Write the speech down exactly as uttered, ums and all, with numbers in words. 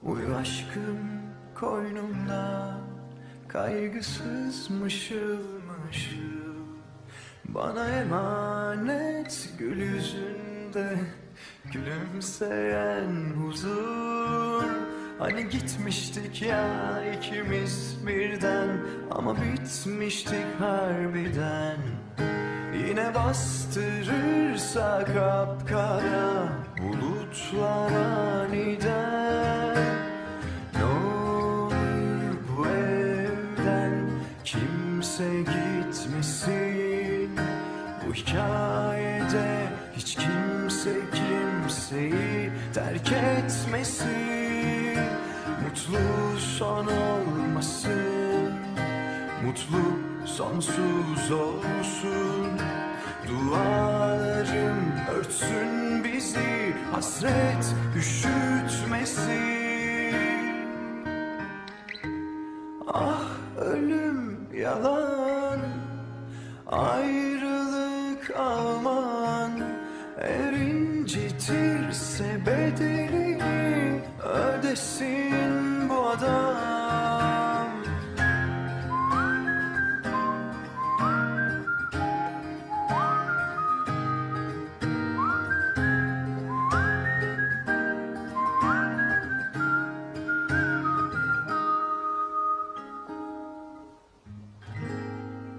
Uyu aşkım koynumda, kaygısız mışıl mışıl. Bana emanet gül yüzünde gülümseyen huzur. Hani gitmiştik ya ikimiz birden, ama bitmiştik harbiden. Yine bastırırsa kapkara bulutlar aniden. Ne olur bu evden kimse gitmesin. Bu hikayede hiç kimse kimseyi terk etmesin. Mutlu son olmasın, mutlu sonsuz olsun. Dualarım örtsün bizi, hasret üşütmesin. Ah ölüm yalan, ayrılık aman. Eğer incitirse bedelini ödesin.